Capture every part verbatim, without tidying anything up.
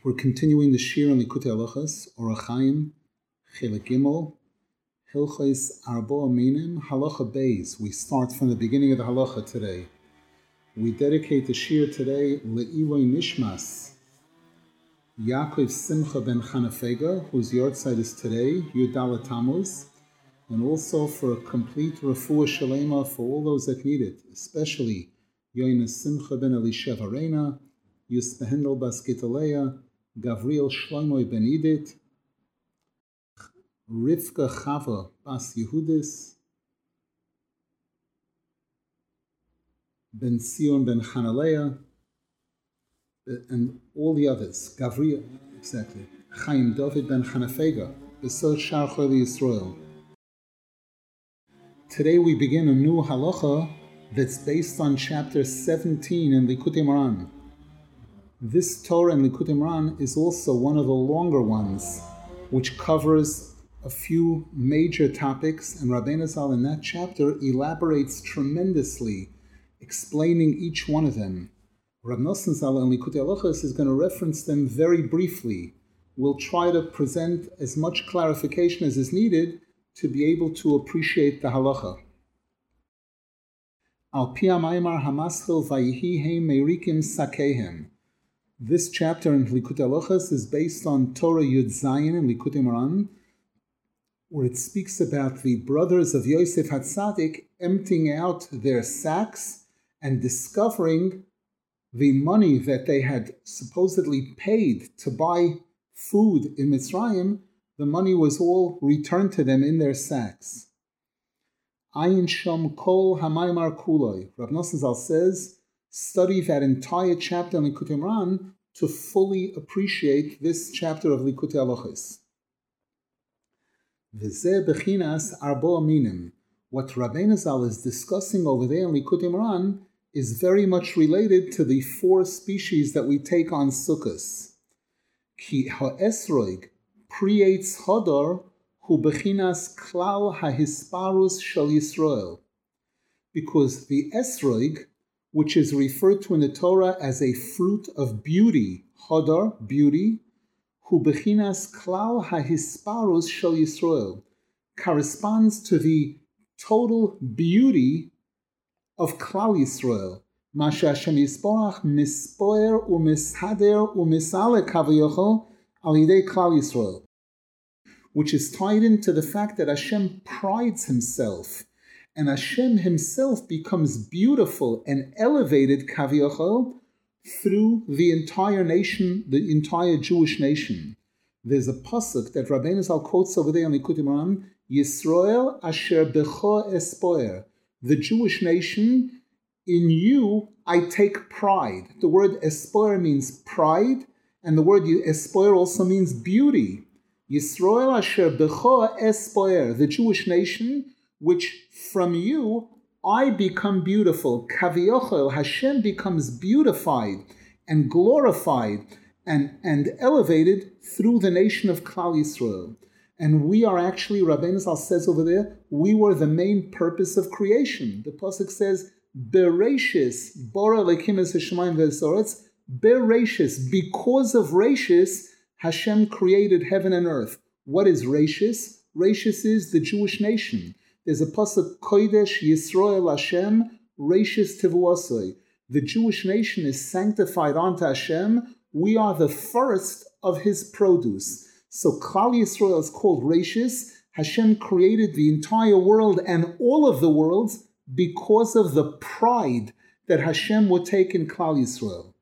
We're continuing the Shir on Likutei Halachos, Orach Chaim, Chelik Gimel, Hilchos Arba Minim, Halacha Beis. We start from the beginning of the Halacha today. We dedicate the Shir today Le'iloi Nishmas, Yaakov Simcha ben Chanafega, whose yahrzeit is today, Yud Dalet Tammuz, and also for a complete refuah shalema for all those that need it, especially Yoina Simcha ben Elisheva Reina, Yuspehendel bas Gitaleya, Gavriel Shlomo ben Idit, Rivka Chava bas Yehudis, Ben Sion ben Chanaleya, and all the others. Gavriel, exactly. Chaim David ben Chanafega, Besor Shar Choli Yisrael. Today we begin a new halacha that's based on chapter seventeen in Likutei Moharan. This Torah in Likutei Moharan is also one of the longer ones, which covers a few major topics, and Rabbeinu Zal in that chapter elaborates tremendously, explaining each one of them. Rab Nosson Zal in Likutei Halachos is going to reference them very briefly. We'll try to present as much clarification as is needed to be able to appreciate the halacha. Al pi ha'maimar hamaschil vayihi heim meirikim sakehem. This chapter in Likutei Halachos is based on Torah Yud Zayin in Likutei Moharan, where it speaks about the brothers of Yosef HaTzadik emptying out their sacks and discovering the money that they had supposedly paid to buy food in Mitzrayim. The money was all returned to them in their sacks. Ayin Sham Kol Hamaymar Kuloi. Rav Nosson Zal says, study that entire chapter in Likutei Moharan to fully appreciate this chapter of Likutei Halachos. V'zeh bechinas arba minim. What Rabbeinu Zal is discussing over there in Likutei Moharan is very much related to the four species that we take on Sukkos. Ki ha'esroig creates Hodor hu bechinas klal hahisparus shel Yisrael. Because the esroig, which is referred to in the Torah as a fruit of beauty, Hodor, beauty, hu bechinas klal hahisparus shel Yisrael, corresponds to the total beauty of Klal Yisrael. Masha Hashem Yisborach mispoer u'mishader u'misale kaviyachol al yidei Klal Yisrael, which is tied into the fact that Hashem prides himself, and Hashem himself becomes beautiful and elevated kaviyachol through the entire nation, the entire Jewish nation. There's a pasuk that Rabbeinu Zal quotes over there on Likutei Moharan, Yisrael asher becho espoer, the Jewish nation, in you I take pride. The word espoer means pride, and the word espoer also means beauty. Yisrael asher becho espoer, the Jewish nation, which from you I become beautiful. Kaviyachol, Hashem becomes beautified and glorified and, and elevated through the nation of Klal Yisrael. And we are actually, Rabbeinu Zal says over there, we were the main purpose of creation. The pasuk says, Bereshis, Bora Elokim es hashamayim ve'esaretz, Bereshis, because of Reshis, Hashem created heaven and earth. What is Reshis? Reshis is the Jewish nation. There's a pasuk, Kodesh Yisrael Hashem, Reshis Tivuasoi. The Jewish nation is sanctified unto Hashem. We are the first of his produce. So Klal Yisrael is called Reshis. Hashem created the entire world and all of the worlds because of the pride that Hashem would take in Klal Yisrael.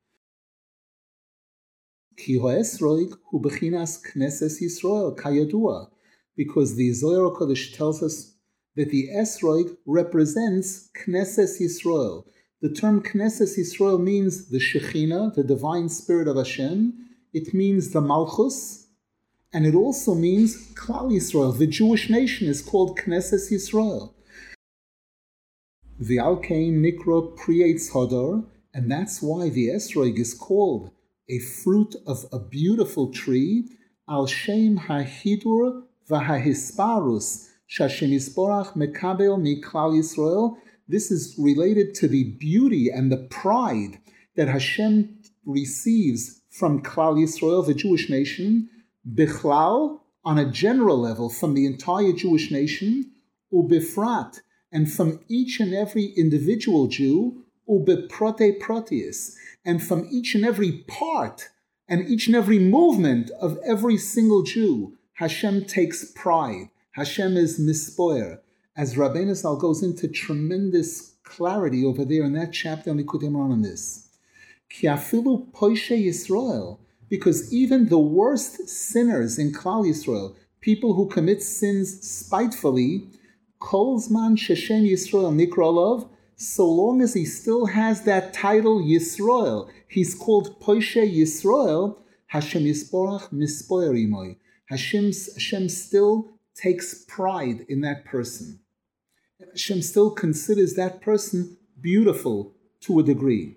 Ki ha'esroig hu bechinas Knesses Yisrael kayadua, because the Zohar HaKadosh tells us that the esroig represents Knesses Yisrael. The term Knesses Yisrael means the Shekhinah, the divine spirit of Hashem. It means the Malchus. And it also means Klal Yisrael. The Jewish nation is called Knesses Yisrael. The Alkein Nikra creates Hodor, and that's why the esroig is called a fruit of a beautiful tree, Al Shem HaHidur VaHaHisparus Shashem Yisborach Mekabel Miklal Yisrael. This is related to the beauty and the pride that Hashem receives from Klal Yisrael, the Jewish nation, Bichlal, on a general level, from the entire Jewish nation, Ubifrat, and from each and every individual Jew, Ubiprote Proteus, and from each and every part and each and every movement of every single Jew, Hashem takes pride. Hashem is mispoer. As Rabbeinu Zal goes into tremendous clarity over there in that chapter on Likutei Moharan on this. Ki afilu poishe Yisrael, because even the worst sinners in Klal Yisrael, people who commit sins spitefully, Kol zman sheshem Yisrael nikrolov, so long as he still has that title Yisrael, he's called Poishe Yisrael, Hashem Yisborach mispoer imoy. Hashem, Hashem still takes pride in that person. Hashem still considers that person beautiful to a degree.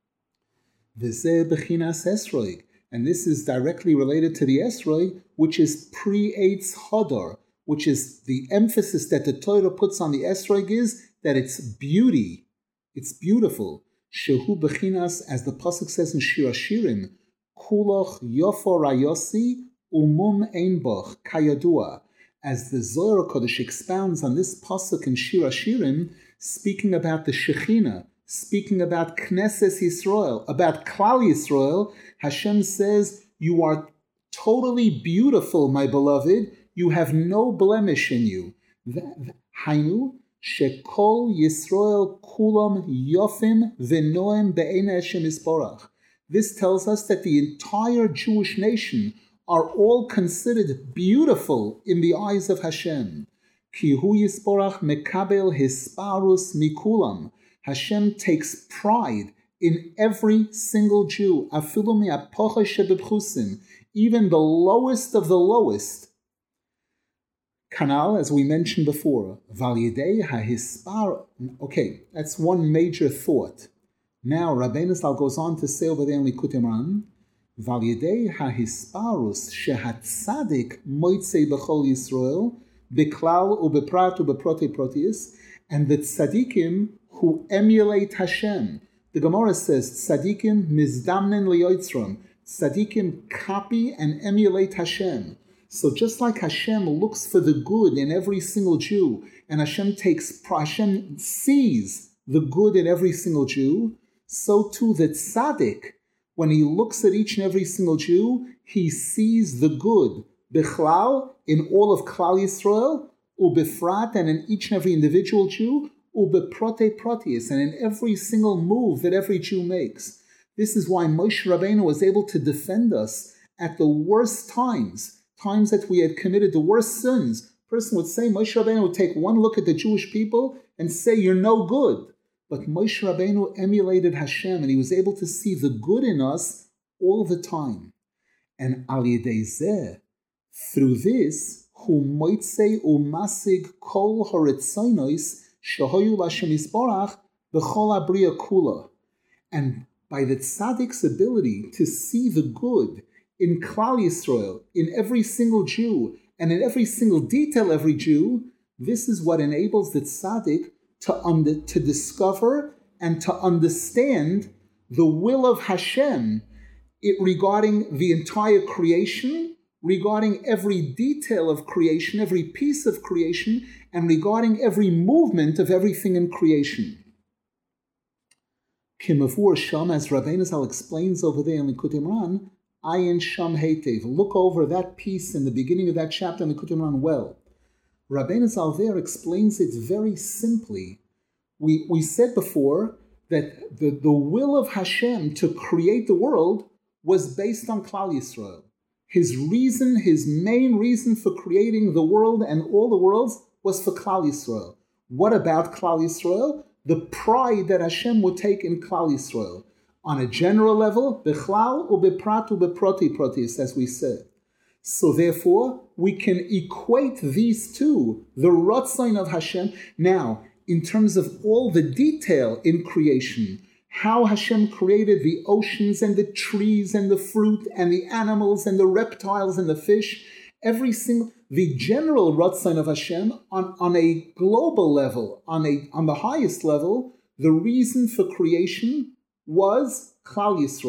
V'zeh b'chinas esrog, and this is directly related to the esrog, which is pre-eitz hodor, which is the emphasis that the Torah puts on the esrog is that it's beauty, it's beautiful. Shehu b'chinas, as the pasuk says in Shir Hashirim, kuloch yofo rayosi umum ein boch kayadua. As the Zohar Kodesh expounds on this pasuk in Shir Hashirim, speaking about the Shekhinah, speaking about Knesset Yisrael, about Klal Yisrael, Hashem says, you are totally beautiful, my beloved. You have no blemish in you. Hainu shekol Yisrael kulam yofim v'noem be'ena Hashem Yisborach. This tells us that the entire Jewish nation are all considered beautiful in the eyes of Hashem. Ki hu Yisborach mekabel hisparus mikulam. Hashem takes pride in every single Jew, afilu mi'apocha shebebchusim, even the lowest of the lowest. Kanal, as we mentioned before, val yedei hahispar. Okay, that's one major thought. Now, Rabbeinu Zal goes on to say over there in Likutei Moharan, val yedei hahisparus shehatzadik moitzei b'chol Yisrael b'klal u'beprat u'beprote proteus, and the tzadikim who emulate Hashem. The Gemara says, tzadikim mizdamnen liyotzrom. Tzadikim copy and emulate Hashem. So just like Hashem looks for the good in every single Jew, and Hashem takes, Hashem sees the good in every single Jew, so too the tzaddik, when he looks at each and every single Jew, he sees the good, bichlal, in all of Klal Yisrael, ubifrat, and in each and every individual Jew, ubeprote proteus, and in every single move that every Jew makes. This is why Moshe Rabbeinu was able to defend us at the worst times, times that we had committed the worst sins. A person would say, Moshe Rabbeinu would take one look at the Jewish people and say, you're no good. But Moshe Rabbeinu emulated Hashem, and he was able to see the good in us all the time. And al yedei zeh, through this, hu moitzei umasig kol horetzonos shehoyu l'Hashem Yisborach b'chol abriya kula. And by the tzaddik's ability to see the good in Klal Yisrael, in every single Jew, and in every single detail every Jew, this is what enables the tzaddik to, under, to discover and to understand the will of Hashem it, regarding the entire creation, regarding every detail of creation, every piece of creation, and regarding every movement of everything in creation. Kimavur Sham, as Rabbeinu Zal explains over there in Likutei Moharan, Ayin Sham Heitev. Look over that piece in the beginning of that chapter in Likutei Moharan well. Rabbeinu Zal there explains it very simply. We, we said before that the, the will of Hashem to create the world was based on Klal Yisrael. His reason, his main reason for creating the world and all the worlds was for Klal Yisrael. What about Klal Yisrael? The pride that Hashem would take in Klal Yisrael. On a general level, Bichlal u'beprat u'beproti protis, as we said. So therefore, we can equate these two, the Ratzon of Hashem. Now, in terms of all the detail in creation, how Hashem created the oceans and the trees and the fruit and the animals and the reptiles and the fish, every single, the general Ratzon of Hashem on, on a global level, on a on the highest level, the reason for creation was Klal Yisrael,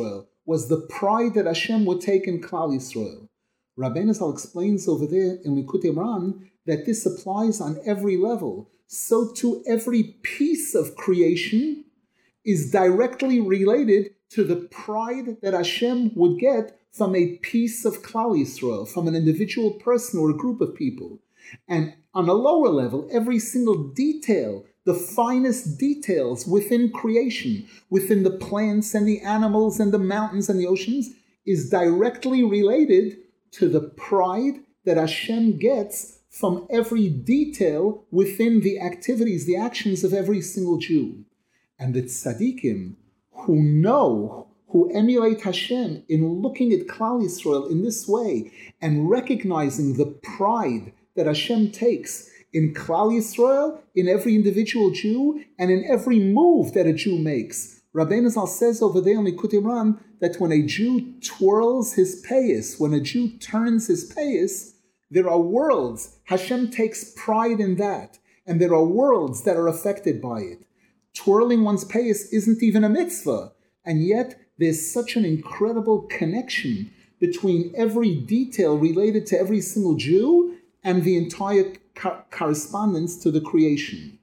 was the pride that Hashem would take in Klal Yisrael. Rabbeinu Zal explains over there in Likutei Moharan that this applies on every level. So too, every piece of creation is directly related to the pride that Hashem would get from a piece of Klal Yisrael, from an individual person or a group of people. And on a lower level, every single detail, the finest details within creation, within the plants and the animals and the mountains and the oceans, is directly related to the pride that Hashem gets from every detail within the activities, the actions of every single Jew. And the tzaddikim who know, who emulate Hashem in looking at Klal Yisrael in this way and recognizing the pride that Hashem takes in Klal Yisrael, in every individual Jew, and in every move that a Jew makes. Rabbeinu Zal says over there in Likutei Moharan that when a Jew twirls his payas, when a Jew turns his payas, there are worlds. Hashem takes pride in that, and there are worlds that are affected by it. Twirling one's payas isn't even a mitzvah, and yet there's such an incredible connection between every detail related to every single Jew and the entire co- correspondence to the creation.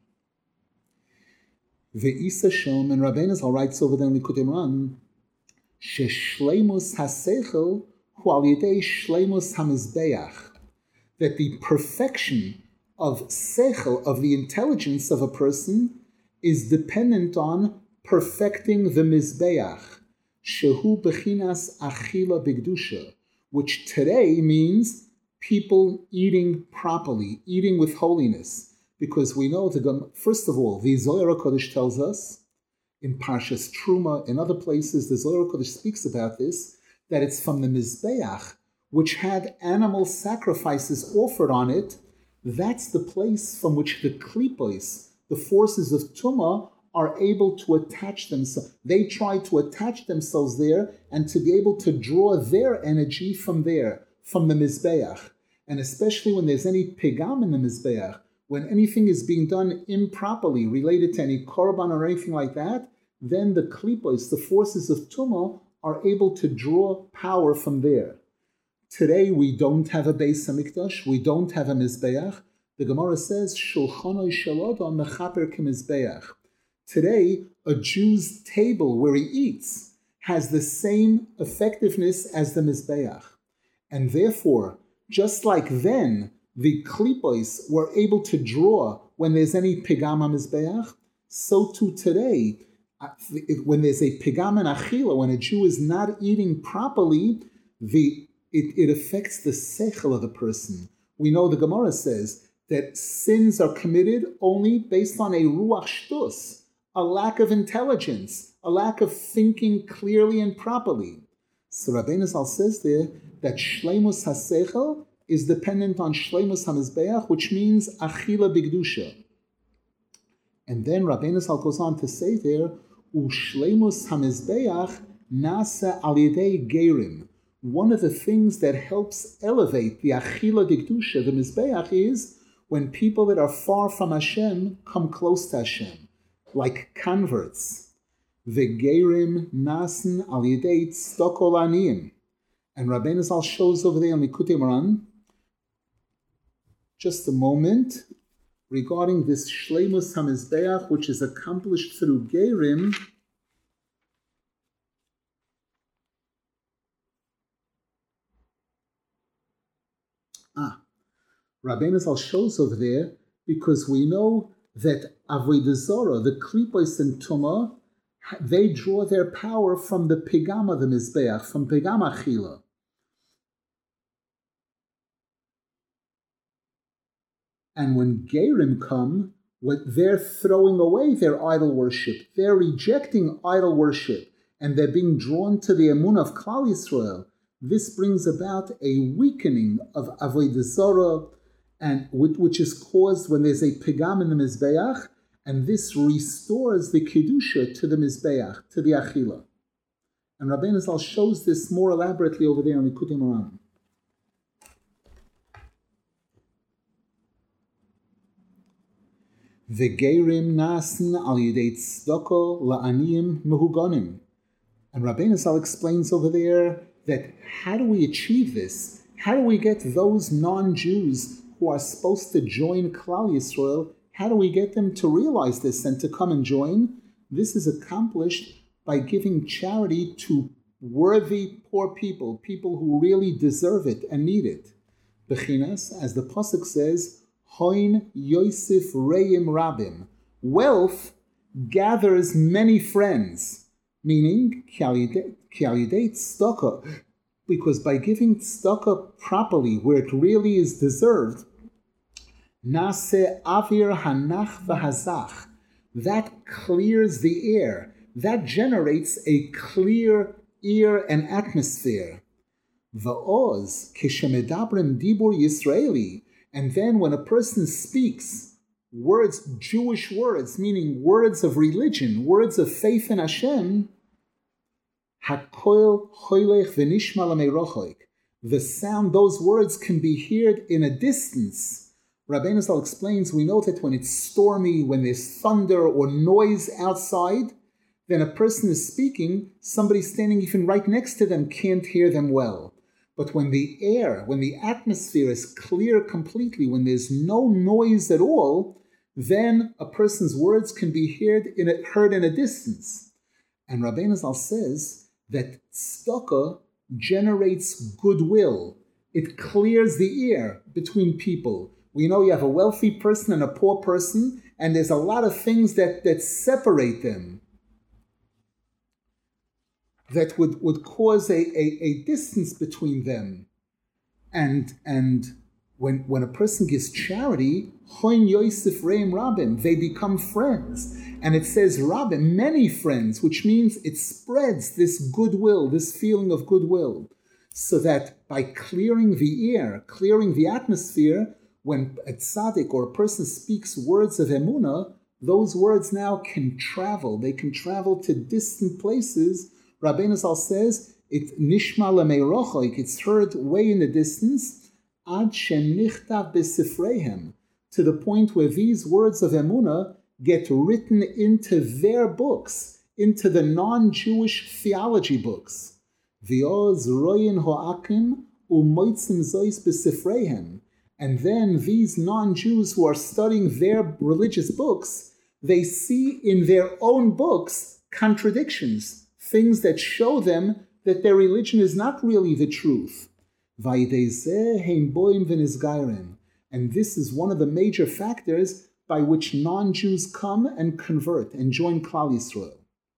Ve'isa Shom, and Rabbeinu Zal writes over there in Likutei Moharan, Sheshleimus hasechel hu al yedei shleimus hamizbeach, that the perfection of sechel, of the intelligence of a person, is dependent on perfecting the mizbeach, shehu bechinas achila bigdusha, which today means people eating properly, eating with holiness. Because we know, the first of all, the Zohar HaKodesh tells us, in Parshas Truma, in other places, the Zohar HaKodesh speaks about this, that it's from the Mizbeach, which had animal sacrifices offered on it. That's the place from which the Klipos, the forces of Tumah, are able to attach themselves. They try to attach themselves there and to be able to draw their energy from there, from the Mizbeach. And especially when there's any pigam in the Mizbeach, when anything is being done improperly, related to any korban or anything like that, then the klipos, the forces of tumah, are able to draw power from there. Today we don't have a Beis Hamikdash, we don't have a Mizbeach. The Gemara says, Shulchanoi shel adam mechaper k'mizbeach. Today, a Jew's table where he eats has the same effectiveness as the Mizbeach. And therefore, just like then, the klipos were able to draw when there's any pigam mizbeach, so too today, when there's a pigam and achila, when a Jew is not eating properly, the it, it affects the sechel of the person. We know the Gemara says that sins are committed only based on a ruach shtus, a lack of intelligence, a lack of thinking clearly and properly. So Rabbeinu Zal says there that shleimus hasechel is dependent on shleimus hamizbeach, which means achila bigdusha. And then Rabbeinu Zal goes on to say there, u'shleimus hamizbeach nasa al yedei gerim. One of the things that helps elevate the achila bigdusha, the mizbeach, is when people that are far from Hashem come close to Hashem, like converts. Vegerim nasen al yedei tzedakah la'aniyim. And Rabbeinu Zal shows over there in Likutei Moharan, just a moment, regarding this Shleimus HaMizbeach, which is accomplished through Gerim. Ah, Rabbeinu Zal shows over there, because we know that Avodah Zarah, the Klipos and Tumah, they draw their power from the Pigama, the Mizbeach, from Pigama Achila. And when Gerim come, what they're throwing away their idol worship, they're rejecting idol worship, and they're being drawn to the Emunah of Klal Yisrael. This brings about a weakening of Avodah Zarah, and which is caused when there's a pigam in the Mizbeach, and this restores the Kedusha to the Mizbeach, to the Achila. And Rabbeinu Zal shows this more elaborately over there in Likutei Moharan. Vegerim nasen al yedei tzedakah la'aniyim mehuganim. And Rabbeinu Zal explains over there that how do we achieve this? How do we get those non-Jews who are supposed to join Klal Yisrael, how do we get them to realize this and to come and join? This is accomplished by giving charity to worthy poor people, people who really deserve it and need it. Bechinas, as the Pasuk says, Hoin Yosef Reim Rabim. Wealth gathers many friends, meaning Kialideit Tzedakah, because by giving tzedakah properly, where it really is deserved, Nase Avir Hanach V'Hazach, that clears the air, that generates a clear air and atmosphere. Va'oz Kishemedabrim Dibur Yisraeli, and then when a person speaks words, Jewish words, meaning words of religion, words of faith in Hashem, Hakoil Choilech V'Nishma L'Meirochoik, the sound, those words can be heard in a distance. Rabbeinu Zal explains, we know that when it's stormy, when there's thunder or noise outside, then a person is speaking, somebody standing even right next to them can't hear them well. But when the air, when the atmosphere is clear completely, when there's no noise at all, then a person's words can be heard in a, heard in a distance. And Rabbeinu Zal says that tzedakah generates goodwill. It clears the air between people. We know you have a wealthy person and a poor person, and there's a lot of things that, that separate them, that would, would cause a, a, a distance between them. And and when when a person gives charity, Hoin Yosef Reim Rabim, they become friends. And it says Rabim, many friends, which means it spreads this goodwill, this feeling of goodwill, so that by clearing the air, clearing the atmosphere, when a tzaddik or a person speaks words of emunah, those words now can travel. They can travel to distant places. Rabbeinu Zal says, it nishma l'meirochoik, it's heard way in the distance, ad shenichtav b'sifreihem, to the point where these words of emunah get written into their books, into the non-Jewish theology books. V'oz royin ho'akim u'moitzim zois b'sifreihem. And then these non-Jews who are studying their religious books, they see in their own books contradictions, things that show them that their religion is not really the truth. And this is one of the major factors by which non-Jews come and convert and join Klal Yisrael.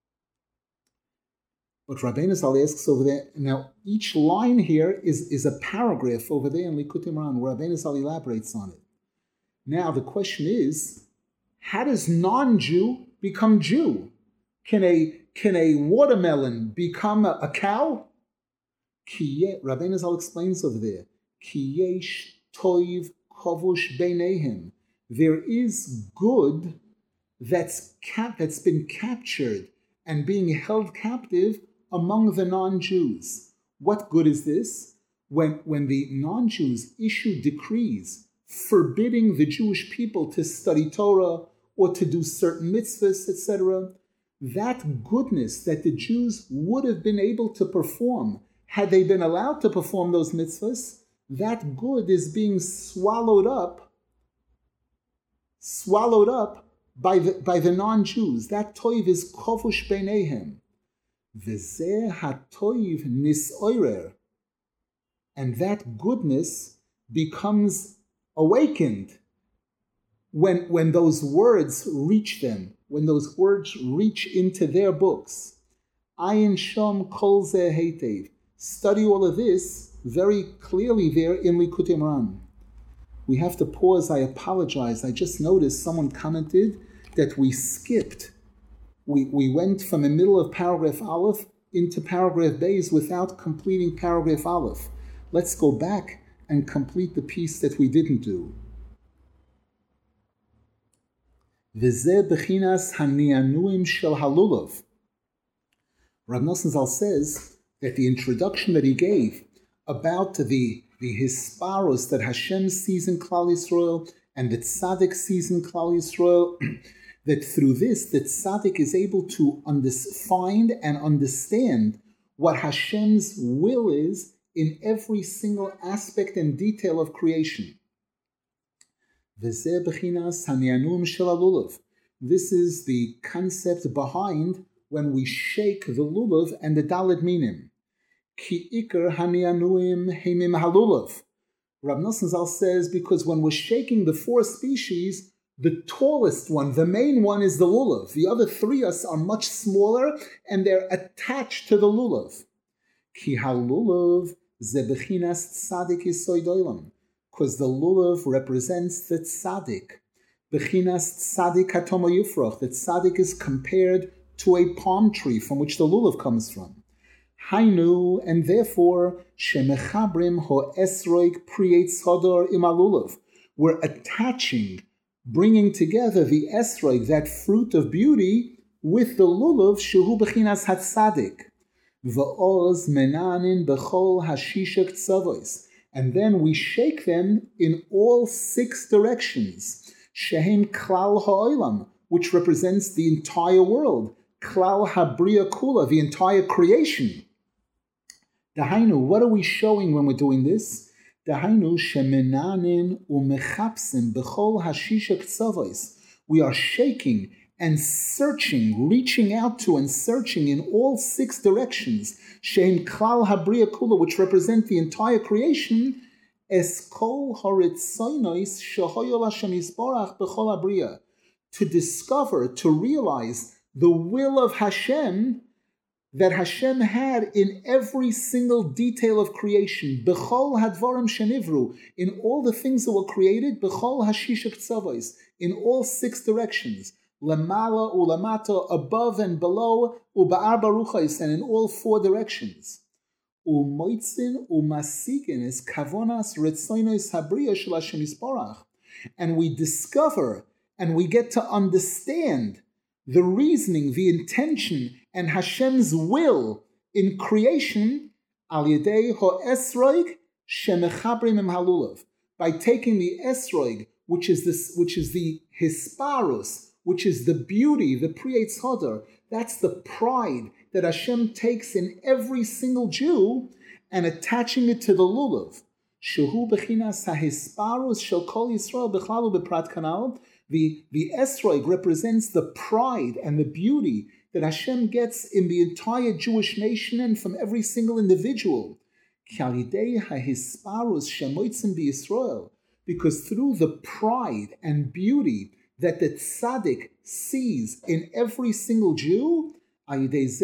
But Rabbeinu Zal asks over there, now each line here is, is a paragraph over there in Likutei Moharan where Rabbeinu Zal elaborates on it. Now the question is, how does non-Jew become Jew? Can a can a watermelon become a, a cow? Rabbeinu Zal explains over there, Ki yesh toiv kavush beinehem. There is good that's cap, that's been captured and being held captive among the non-Jews. What good is this? When, when the non-Jews issue decrees forbidding the Jewish people to study Torah or to do certain mitzvahs, et cetera, that goodness that the Jews would have been able to perform had they been allowed to perform those mitzvahs, that good is being swallowed up, swallowed up by the, by the non-Jews. That toiv is kovush beinehem. V'zeh hatoiv nisoirer. And that goodness becomes awakened when, when those words reach them, when those words reach into their books. Ayin shom kol zeh heitev. Study all of this very clearly there in Likutei Moharan. We have to pause. I apologize. I just noticed someone commented that we skipped. We, we went from the middle of paragraph Aleph into paragraph Beis without completing paragraph Aleph. Let's go back and complete the piece that we didn't do. V'zeh bechinas hanianuim shel halulav. Rav Nosson Zal says that the introduction that he gave about the, the hisparos that Hashem sees in Klal Yisrael and that Tzaddik sees in Klal Yisrael, that through this, the tzaddik is able to under, find and understand what Hashem's will is in every single aspect and detail of creation. This is the concept behind when we shake the lulav and the dalet minim. Ki ikar hanianuim heimim halulav. Rab Nosson Zal says because when we're shaking the four species, the tallest one, the main one, is the lulav. The other three are much smaller and they're attached to the lulav. Ki halulav ze bechinas tzadik yisoid olam. Because the lulav represents the tzaddik. Bechinas tzadik hatomo yufrach. The tzaddik is compared to a palm tree from which the lulav comes from. Hainu, and therefore, shemechabrim ho esroik prietz hodor im alulav. We're attaching, bringing together the esroik, that fruit of beauty, with the lulav, shehu bechinas hatzadik. V'oz menanin bechol hashishak tzavos. And then we shake them in all six directions. Shehem klal ha'olam, which represents the entire world. Klal habriya kula, the entire creation. Dahainu, what are we showing when we're doing this? Dahainu shemenanin umechapsim bechol hashisha ktsavos. We are shaking and searching, reaching out to and searching in all six directions. Shein klal habriya kula, which represent the entire creation. Es kol haritzonos shehoyol Hashem yisborach bechol habriya. To discover, to realize the will of Hashem that Hashem had in every single detail of creation. Bechol hadvarim shenivru, in all the things that were created. Bechol hashisha ktsavos, in all six directions. Lamala ulamata, above and below. Uba'arba ruchos, and in all four directions. Umoitzin umasikin is kavonas retzonos habriya shel Hashem yisborach. And we discover and we get to understand the reasoning, the intention, and Hashem's will in creation, al yedei ho-esroig shemechabrim im halulav, by taking the esroig, which is this, which is the hisparus, which is the beauty, the prietz hodor, that's the pride that Hashem takes in every single Jew, and attaching it to the lulav. Shehu bechinas ha-hisparus shel kol Yisrael bechlalu beprat kanal. The, the esroig represents the pride and the beauty that Hashem gets in the entire Jewish nation and from every single individual. Because through the pride and beauty that the tzaddik sees in every single Jew, that's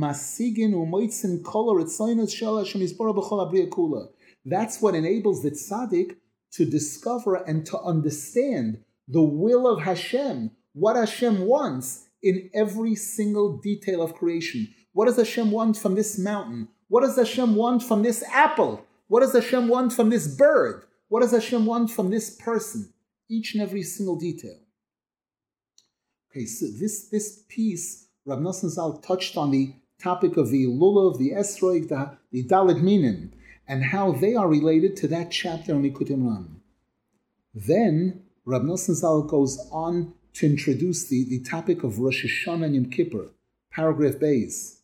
what enables the tzaddik to discover and to understand the will of Hashem, what Hashem wants in every single detail of creation. What does Hashem want from this mountain? What does Hashem want from this apple? What does Hashem want from this bird? What does Hashem want from this person? Each and every single detail. Okay, so this, this piece, Rab Nosson Zal touched on the topic of the lulav, the esroig, the, the dalet minim, and how they are related to that chapter on Likutei Moharan. Then Rab Nosson Zal goes on to introduce the, the topic of Rosh Hashanah and Yom Kippur, paragraph Beis.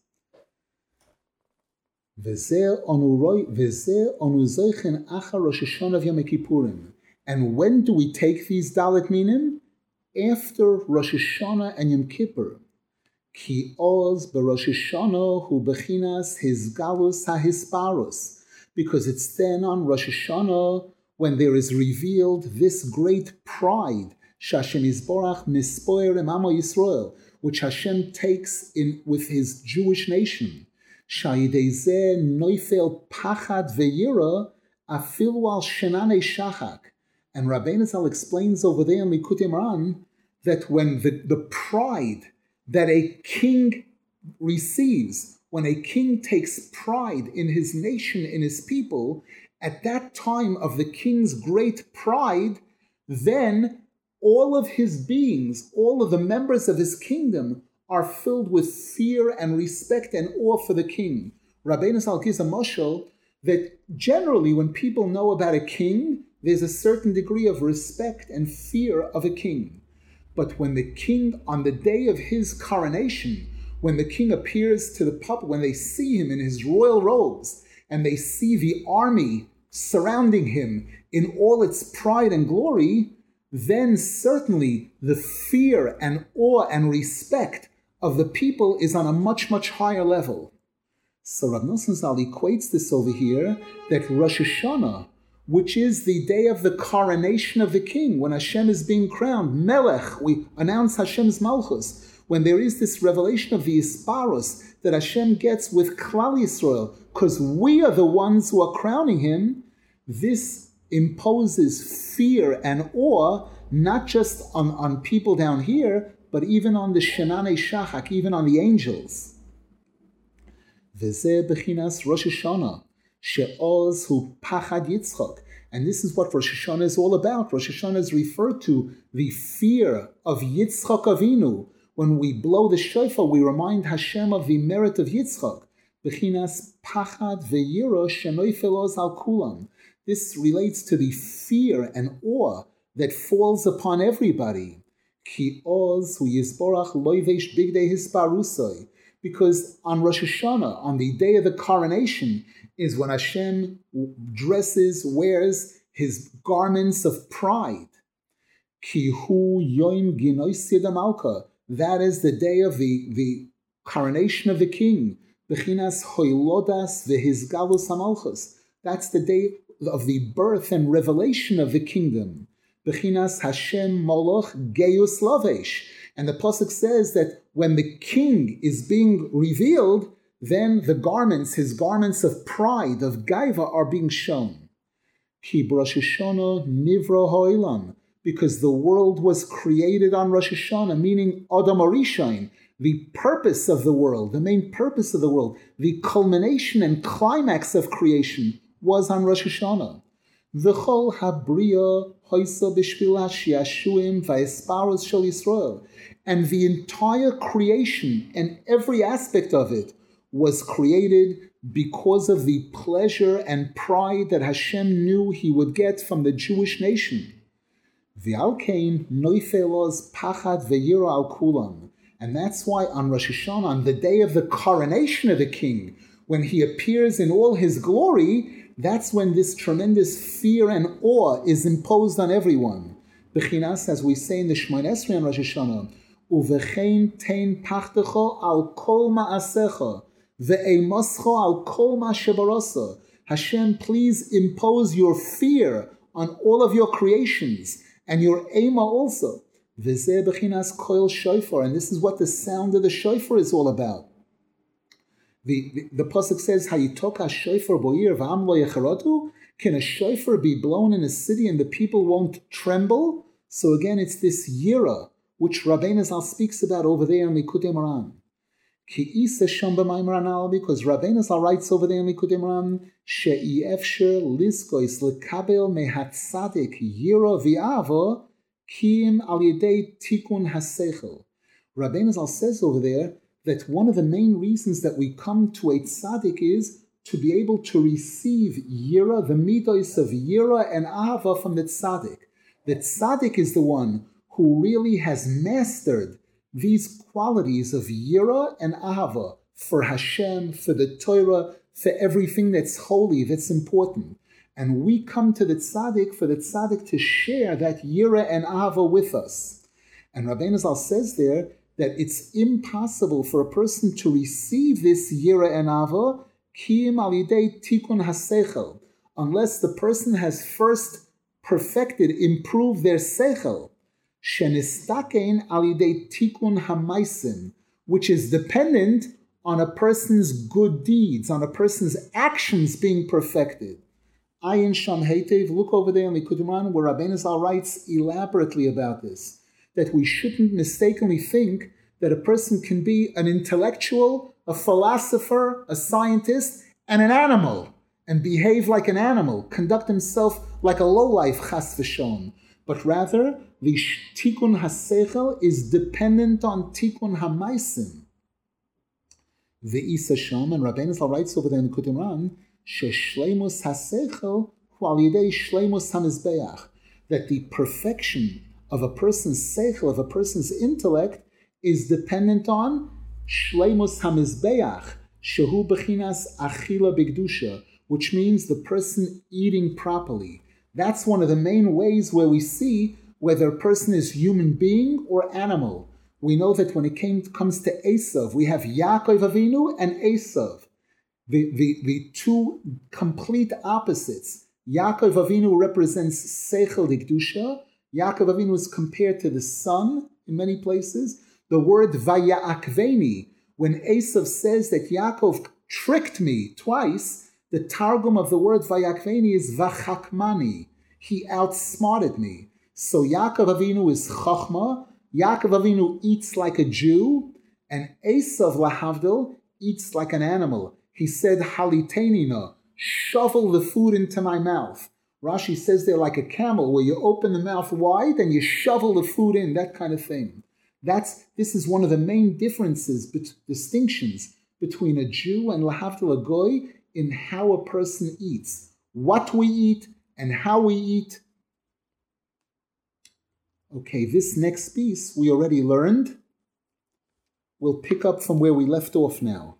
And when do we take these dalet minim? After Rosh Hashanah and Yom Kippur. Ki oz beRosh Hashanah hu bechinas hisgalus hahisparus. Because it's then on Rosh Hashanah when there is revealed this great pride, Shashem Yisborach mispoer emamo Yisrael, which Hashem takes in with his Jewish nation. Sha'idezeh noifel pachad ve'yira afilu al shenane shachak. And Rabbeinu Zal explains over there in Likutei Moharan that when the, the pride that a king receives, when a king takes pride in his nation, in his people, at that time of the king's great pride, then all of his beings, all of the members of his kingdom are filled with fear and respect and awe for the king. Rabbeinu Zal gives a mashal that generally when people know about a king, there's a certain degree of respect and fear of a king. But when the king, on the day of his coronation, when the king appears to the public, when they see him in his royal robes, and they see the army surrounding him in all its pride and glory, then certainly the fear and awe and respect of the people is on a much, much higher level. So Rav Nosson Zal equates this over here, that Rosh Hashanah, which is the day of the coronation of the king, when Hashem is being crowned, Melech, we announce Hashem's Malchus, when there is this revelation of the Isparus that Hashem gets with Klal Yisrael, because we are the ones who are crowning him, this imposes fear and awe, not just on, on people down here, but even on the Shenanei Shachak, even on the angels. V'zeh bechinas Rosh Hashanah, she'oz hu pachad Yitzchak. And this is what Rosh Hashanah is all about. Rosh Hashanah is referred to the fear of Yitzchak Avinu. When we blow the shofar, we remind Hashem of the merit of Yitzchak. Bechinas pachad ve'yira shenoifel oz al kulam. This relates to the fear and awe that falls upon everybody. Ki oz hu yizborach loivesh bigdei hisparusoi. Because on Rosh Hashanah, on the day of the coronation, is when Hashem dresses, wears his garments of pride. Ki hu yoim ginois yeda malka. That is the day of the, the coronation of the king. Bechinas hoilodas vehizgalus hamalchus. That's the day of the birth and revelation of the kingdom. Bechinas Hashem Moloch Geus Lavesh. And the pasuk says that when the king is being revealed, then the garments, his garments of pride, of gaiva, are being shown. Ki b'Rosh Hashanah nivra ha'olam. Because the world was created on Rosh Hashanah, meaning Adam Arishain, the purpose of the world, the main purpose of the world, the culmination and climax of creation was on Rosh Hashanah. V'chol habriya hoisa b'shvil ha'shiashuim v'esparos shel Yisrael. And the entire creation and every aspect of it was created because of the pleasure and pride that Hashem knew he would get from the Jewish nation. V'alkein noifelos pachad ve'yira al kulam. And that's why on Rosh Hashanah, on the day of the coronation of the king, when he appears in all his glory, that's when this tremendous fear and awe is imposed on everyone. Bechinas, as we say in the Shemona Esrei on Rosh Hashanah, uvechein tein pachtecha al kol ma'asecha ve'eimoscha al kol ma'shebarasa. Hashem, please impose your fear on all of your creations, and your Ema also. V'zeh bechinas koil shofar. And this is what the sound of the shofar is all about. The, the, the pasuk says, Hayitoka shofar bo'ir v'am lo yecharotu. Can a shofar be blown in a city and the people won't tremble? So again, it's this yira, which Rabbeinu Zal speaks about over there in Likutei Moharan. Ki isa shom b'maimar anal, because Rabbeinu Zal writes over there in Likutei Moharan, she'i efsher liskois lekabel mehatzadik yira v'ava kim al yedei tikun hasechel. Rabbeinu Zal says over there that one of the main reasons that we come to a tzaddik is to be able to receive yira, the midos of yira and ahava from the tzaddik. The tzaddik is the one who really has mastered these qualities of yira and ahava for Hashem, for the Torah, for everything that's holy, that's important. And we come to the tzaddik for the tzaddik to share that yira and ahava with us. And Rabbeinu Zal says there that it's impossible for a person to receive this yira and ahava kim al yidei tikun hasechel, unless the person has first perfected, improved their sechel, shenistakein al yidei tikun hamaisim, which is dependent on a person's good deeds, on a person's actions being perfected. Ayin Sham Heitev, look over there in Likutei Moharan, where Rabbeinu Zal writes elaborately about this, that we shouldn't mistakenly think that a person can be an intellectual, a philosopher, a scientist, and an animal, and behave like an animal, conduct himself like a lowlife, chas v'shon. But rather, the tikkun hasechel is dependent on tikkun hamaisim. The Isa Shom, and Rabbeinu Zal writes over there in the Likutei Moharan, sheshleimus hasechel hu al yidei shleimus hamizbeach, that the perfection of a person's seichel, of a person's intellect, is dependent on shleimus hamizbeach, shehu bechinas achila bigdusha, which means the person eating properly. That's one of the main ways where we see whether a person is human being or animal. We know that when it came, comes to Esav, we have Yaakov Avinu and Esav, the, the, the two complete opposites. Yaakov Avinu represents Seichel Dikdusha. Yaakov Avinu is compared to the sun in many places. The word Vayakveni, when Esav says that Yaakov tricked me twice, the Targum of the word Vayakveni is Vachakmani. He outsmarted me. So Yaakov Avinu is Chachma. Yaakov Avinu eats like a Jew, and Esav Lahavdil eats like an animal. He said, Halitenina, shovel the food into my mouth. Rashi says they're like a camel, where you open the mouth wide and you shovel the food in, that kind of thing. That's This is one of the main differences, bet- distinctions between a Jew and Lahavdil a Goy in how a person eats, what we eat and how we eat. Okay, this next piece we already learned. We'll pick up from where we left off now.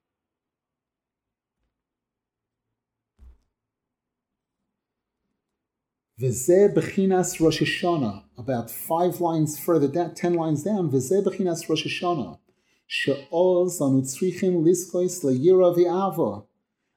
V'zeh b'chinas Rosh Hashanah, about five lines further down, ten lines down, V'zeh b'chinas Rosh Hashanah, she'oz anu tzrichin liskois le'yira v'ava.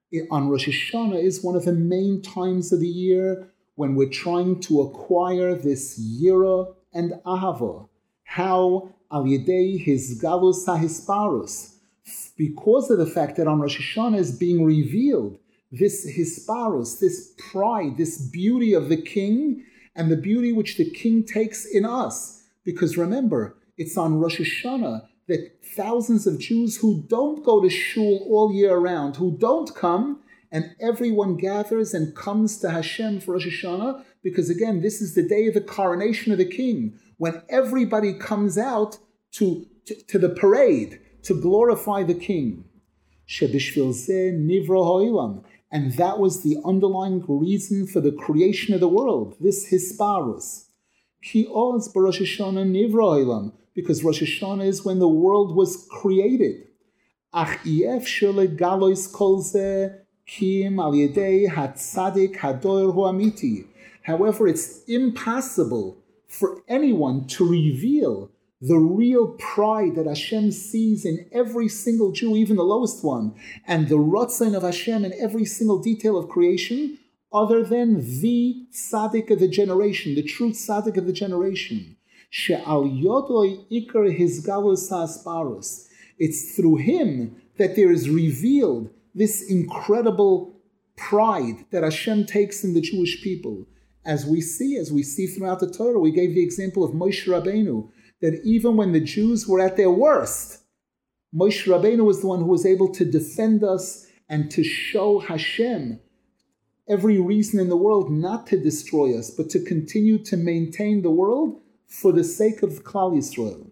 On Rosh Hashanah is one of the main times of the year when we're trying to acquire this yira and ahava. How? Al yedei his galus hahisparus. Because of the fact that on Rosh Hashanah is being revealed this hisparus, this pride, this beauty of the king, and the beauty which the king takes in us. Because remember, it's on Rosh Hashanah that thousands of Jews who don't go to shul all year round, who don't come, and everyone gathers and comes to Hashem for Rosh Hashanah, because again, this is the day of the coronation of the king, when everybody comes out to, to, to the parade to glorify the king. Shebishvil zeh nivra ha'olam. And that was the underlying reason for the creation of the world, this hisparus. Ki oz b'Rosh Hashanah nivra ha'olam, because Rosh Hashanah is when the world was created. Ach ief shele galois kol zeh kim al yedei hatzadik hador hu amiti. However, it's impossible for anyone to reveal the real pride that Hashem sees in every single Jew, even the lowest one, and the Ratzon of Hashem in every single detail of creation, other than the tzaddik of the generation, the true tzaddik of the generation. She'al yodoi ikar hizgalus ha'asparus. It's through him that there is revealed this incredible pride that Hashem takes in the Jewish people. As we see, as we see throughout the Torah, we gave the example of Moshe Rabbeinu, that even when the Jews were at their worst, Moshe Rabbeinu was the one who was able to defend us and to show Hashem every reason in the world not to destroy us, but to continue to maintain the world for the sake of Klal Yisrael.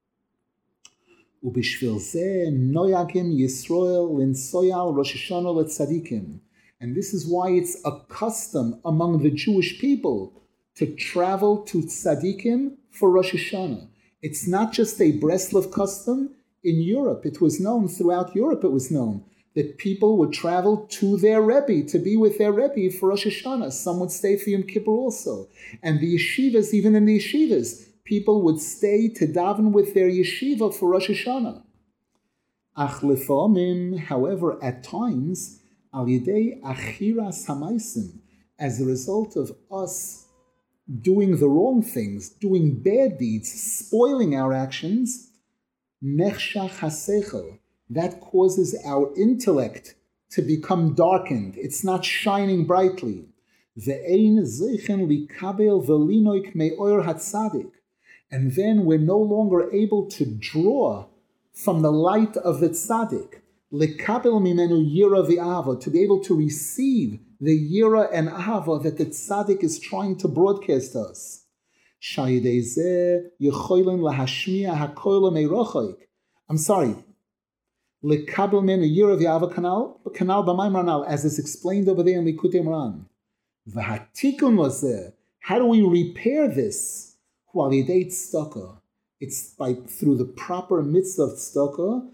Ubishvil zeh noyagim Yisrael linsoyal Rosh Hashanah letzadikim. And this is why it's a custom among the Jewish people to travel to tzadikim for Rosh Hashanah. It's not just a Breslov custom. In Europe, it was known, throughout Europe it was known, that people would travel to their Rebbe, to be with their Rebbe for Rosh Hashanah. Some would stay for Yom Kippur also. And the yeshivas, even in the yeshivas, people would stay to daven with their yeshiva for Rosh Hashanah. Ach lefamim, however, at times, al yedei achiras hamaisim, as a result of us doing the wrong things, doing bad deeds, spoiling our actions, nechshach hasechel, that causes our intellect to become darkened. It's not shining brightly. Ve'ein zeichen likabel velinoik me'or hatzadik. And then we're no longer able to draw from the light of the tzaddik, likabel mimenu yira v'ava, to be able to receive the yira and ahava that the tzaddik is trying to broadcast to us. I'm sorry. Lekabel menu yira v'ava kanal kanal b'mayim ranal, as is explained over there in Likutei Moharan. V'hatikun lazeh. How do we repair this? Hualidei tzedakah. It's by through the proper mitzvah of tzedakah,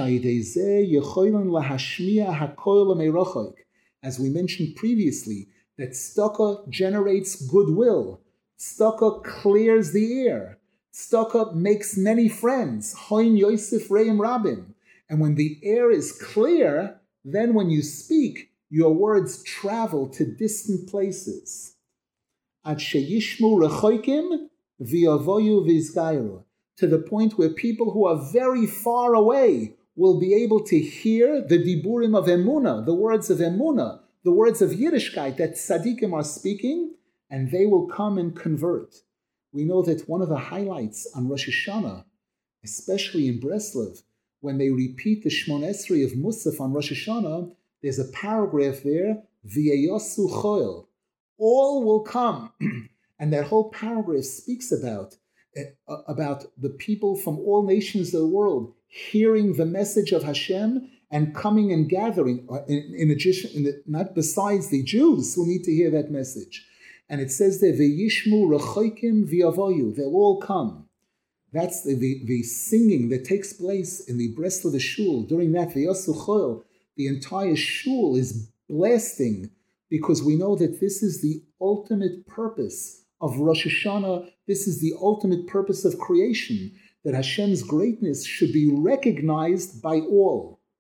as we mentioned previously, that tzedakah generates goodwill. Tzedakah clears the air. Tzedakah makes many friends. Hoin Yosef Reim Rabim. And when the air is clear, then when you speak, your words travel to distant places. Ad sheyishmu rechoikim v'yavoyu v'izgayru. To the point where people who are very far away will be able to hear the diburim of Emunah, the words of Emunah, the words of Yiddishkeit that tzaddikim are speaking, and they will come and convert. We know that one of the highlights on Rosh Hashanah, especially in Breslov, when they repeat the Shmon Esrei of Musaf on Rosh Hashanah, there's a paragraph there, V'yeyosu choil. All will come. And that whole paragraph speaks about Uh, about the people from all nations of the world hearing the message of Hashem and coming and gathering, uh, in, in addition, in the, not besides the Jews who need to hear that message. And it says there, V'yishmu rechoikim v'yavoyu, they'll all come. That's the, the, the singing that takes place in the Breslov shul. During that, V'yosu choil, the entire shul is blasting, because we know that this is the ultimate purpose of Rosh Hashanah. This is the ultimate purpose of creation, that Hashem's greatness should be recognized by all.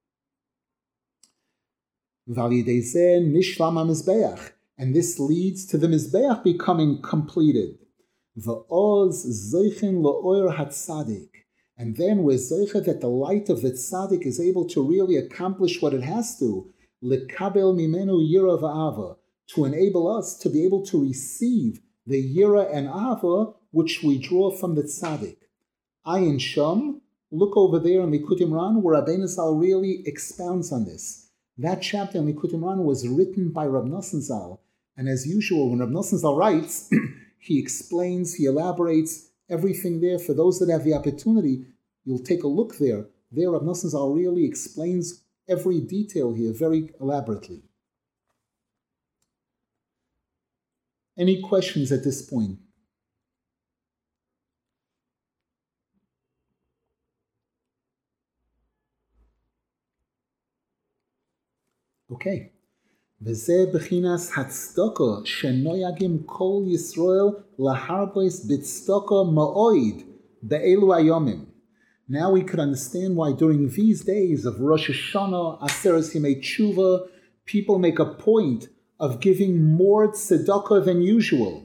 And this leads to the Mizbeach becoming completed. And then we're zeicha that the light of the tzaddik is able to really accomplish what it has to, lekabel mimenu yira va'ava, to enable us to be able to receive the yira and ava which we draw from the tzaddik. Ayin Sham, look over there in Likutei Moharan where Rabbeinu Zal really expounds on this. That chapter in Likutei Moharan was written by Rab Nosson Zal, and as usual, when Rab Nosson Zal writes, he explains, he elaborates everything there. For those that have the opportunity, you'll take a look there. There, Rab Nosson Zal really explains every detail here very elaborately. Any questions at this point? Okay. וזה בחינת הצדקה שנויגים כל ישראל להרבות בצדקה מאוד באלו הימים. Now we could understand why during these days of Rosh Hashanah, Aseres Yemei Tshuva, people make a point of giving more tzedakah than usual.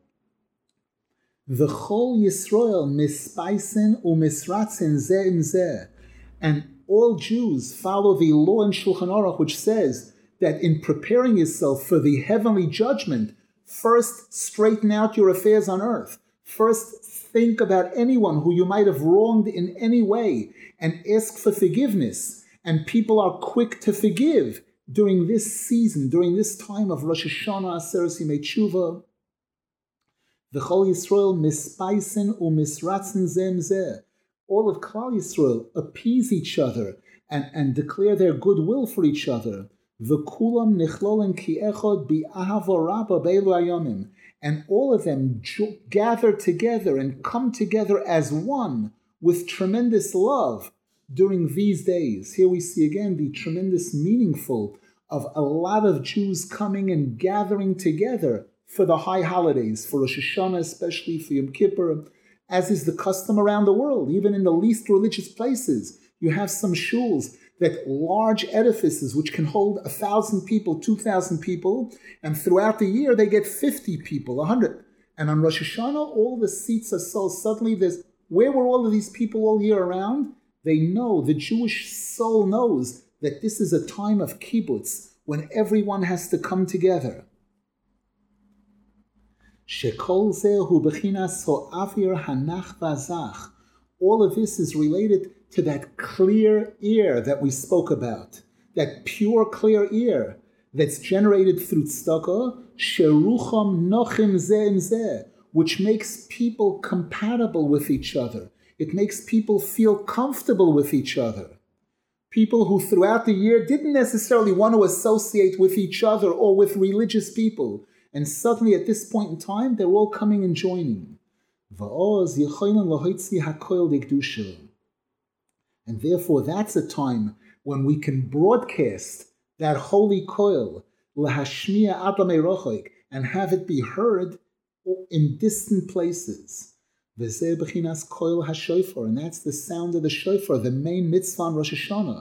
V'chol Yisrael mispaisen u'misratzen zeh im zeh. And all Jews follow the law in Shulchan Aruch, which says that in preparing yourself for the heavenly judgment, first straighten out your affairs on earth. First think about anyone who you might have wronged in any way and ask for forgiveness. And people are quick to forgive during this season, during this time of Rosh Hashanah, Aseres Yemei Tshuva. V'chol Yisrael mispaisen u'misratzen zeh im zeh. All of Klal Yisrael appease each other and, and declare their goodwill for each other. V'kulam nichlolen ki echad bi'ahava rabba be'elu hayomim. And all of them jo- gather together and come together as one with tremendous love during these days. Here we see again the tremendous meaningful of a lot of Jews coming and gathering together for the high holidays, for Rosh Hashanah, especially for Yom Kippur, as is the custom around the world. Even in the least religious places, you have some shuls that large edifices which can hold a thousand people, two thousand people, and throughout the year they get fifty people, a hundred. And on Rosh Hashanah, all the seats are sold. Suddenly there's, where were all of these people all year around? They know, the Jewish soul knows that this is a time of kibbutz, when everyone has to come together. Shekol zeh hu bechinas ho'avir hanach v'azach. All of this is related to that clear air that we spoke about, that pure, clear air that's generated through tzedakah, sherucham nochim zeh im zeh, which makes people compatible with each other. It makes people feel comfortable with each other. People who throughout the year didn't necessarily want to associate with each other or with religious people, and suddenly at this point in time, they're all coming and joining. And therefore, that's a time when we can broadcast that holy koil, and have it be heard in distant places. And that's the sound of the shofar, the main mitzvah on Rosh Hashanah.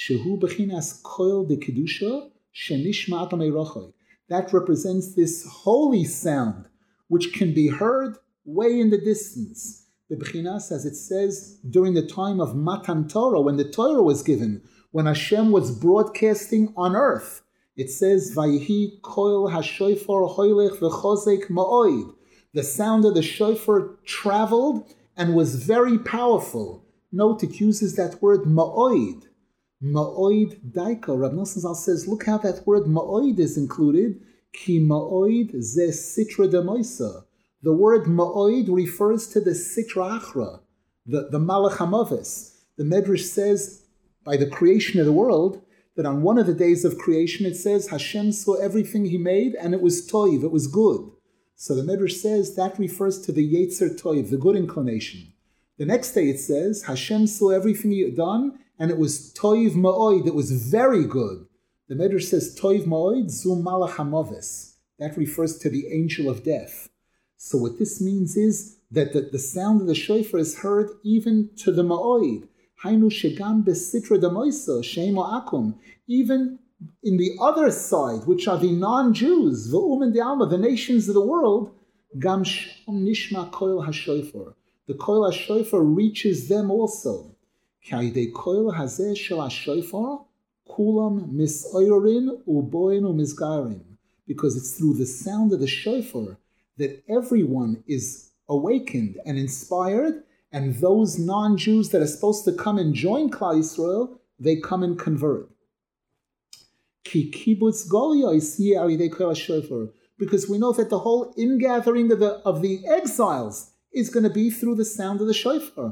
That represents this holy sound, which can be heard way in the distance. As it says during the time of Matan Torah, when the Torah was given, when Hashem was broadcasting on earth, it says, "Vayihi koil hashofar hoylech v'chozek ma'oid." The sound of the shofar traveled and was very powerful. Note, it uses that word ma'oid. Ma'oid daika. Rav Nosson Zal says, look how that word ma'oid is included. Ki ma'oid ze sitra demoisa. The word ma'oid refers to the sitra achra, the, the malach hamavis. The Medrash says, by the creation of the world, that on one of the days of creation, it says, Hashem saw everything he made, and it was toiv, it was good. So the Medrash says that refers to the Yetzer Toiv, the good inclination. The next day it says, Hashem saw everything he had done, and it was Toiv Ma'oid, it was very good. The Medrash says, Toiv Ma'oid, Zu Malach HaMoves. That refers to the angel of death. So what this means is that the, the sound of the shofar is heard even to the Ma'oid. Hainu Shegam Besitra Damoisa, Shema Akum. Even in the other side, which are the non-Jews, V'umen De'alma, the nations of the world, Gam Shom Nishma Koil HaShofar. The Koil HaShofar reaches them also. K'ayidei Koil Hazeh Shel HaShofar, Kulam Misoirin Uboin Umizgarin. Because it's through the sound of the shofar that everyone is awakened and inspired, and those non-Jews that are supposed to come and join Klal Yisrael, they come and convert. Because we know that the whole ingathering of the, of the exiles is going to be through the sound of the shofar.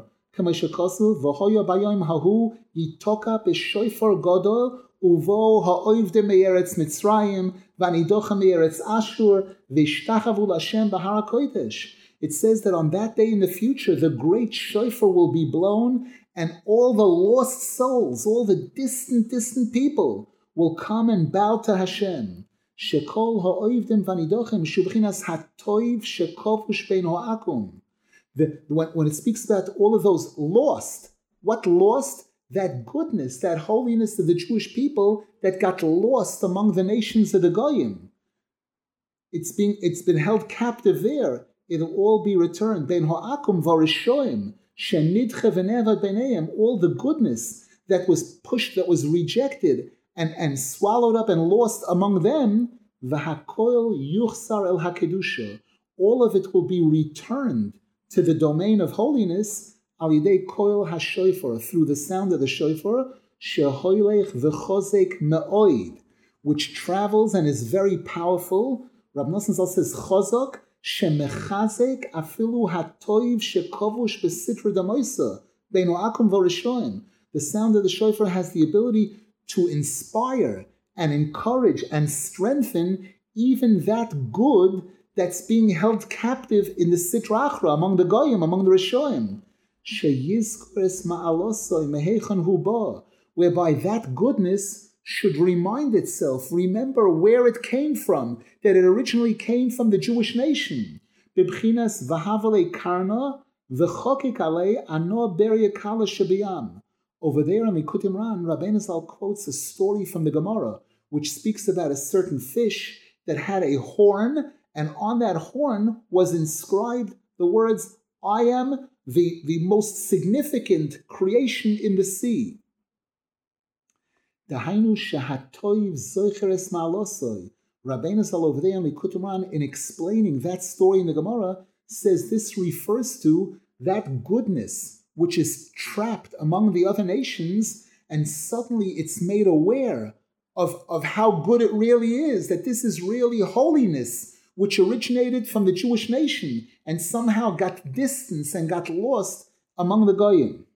Uvo ha'oivde me'eretz Mitzrayim, v'anidocha me'eretz Ashur, v'ishtachavu l'Hashem b'har HaKodesh. It says that on that day in the future, the great shofar will be blown, and all the lost souls, all the distant, distant people, will come and bow to Hashem. Shekol ha'oivdem v'anidochem shubchinas ha'toiv shekovush bein ha'akum. When it speaks about all of those lost, what lost? That goodness, that holiness of the Jewish people that got lost among the nations of the Goyim. It's being, it's been held captive there. It'll all be returned. Ben ha'akum v'rishoim, shenidche v'nevad b'neim, all the goodness that was pushed, that was rejected and, and swallowed up and lost among them, v'hakoil yuchsar el hakedusha. All of it will be returned to the domain of holiness, Alidei koil hashofar, through the sound of the shofar, shehoilech v'chozek me'oid, which travels and is very powerful. Rav Nosson Zal says chozok shemechazek afilu hatoiv shekovush besitra damoisa beinu akum v'rishoim. The sound of the shofar has the ability to inspire and encourage and strengthen even that good that's being held captive in the Sitra Achra, among the Goyim, among the Rishoim. Whereby that goodness should remind itself, remember where it came from, that it originally came from the Jewish nation. Over there in Likutei Moharan, Rabbeinu Zal quotes a story from the Gemara, which speaks about a certain fish that had a horn, and on that horn was inscribed the words, I am the, the most significant creation in the sea. Dahainu shehatoiv zoicheres ma'alosoi. Rabbeinu Zal over there in Likutei Moharan, in explaining that story in the Gemara, says this refers to that goodness which is trapped among the other nations, and suddenly it's made aware of, of how good it really is, that this is really holiness, which originated from the Jewish nation and somehow got distance and got lost among the Goyim.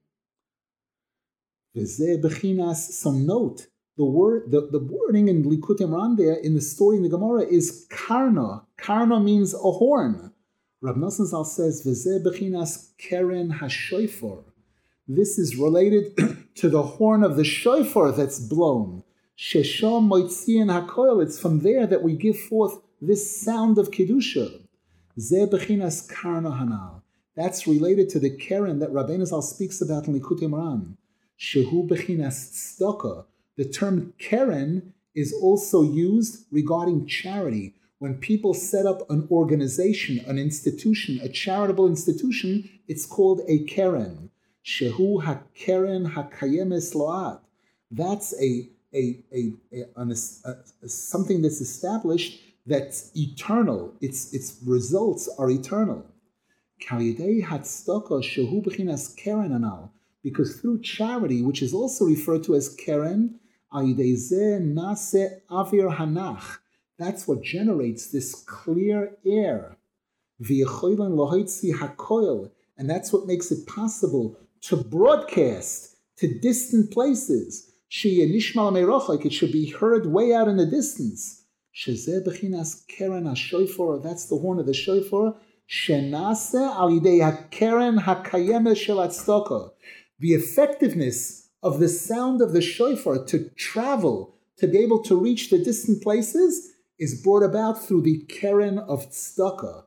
Some note, the word, the, the wording in Likutei Moharan there in the story in the Gemara is karna. Karna means a horn. Rab Nosson Zal says, V'zeh bechinas keren hashoifor. This is related to the horn of the shofar that's blown. Shesham moitzian hakoil. It's from there that we give forth this sound of kedusha. Zeh bechinas karna hanal. That's related to the keren that Rabbeinu Zal speaks about in Likutei Moharan. Shehu bechinas tzedakah. The term keren is also used regarding charity. When people set up an organization, an institution, a charitable institution, it's called a keren. Shehu ha-keren ha-kayemes lo'at. That's a, a, a, a, an, a, a something that's established that's eternal. Its, its results are eternal. Kayidei hatzedakah shehu b'chinas keren anal. Because through charity, which is also referred to as keren, ayidei zeh nase avir hanach. That's what generates this clear air. V'yecholen lohoitzi hakoil. And that's what makes it possible to broadcast to distant places. Sheyeh nishmal merochok. It should be heard way out in the distance. Shezeh bechinas keren ha-shofar. That's the horn of the shofar. Shenase al yidei ha-keren ha-kayemes shel hatzedakah. The effectiveness of the sound of the shofar to travel, to be able to reach the distant places, is brought about through the keren of tzedakah.